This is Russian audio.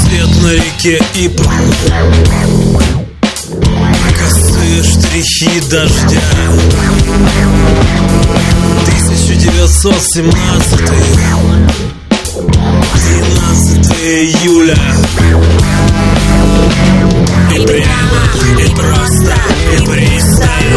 Свет на реке и пруд, косые штрихи дождя. 1917, 12 июля. И прямо, и просто, и пристально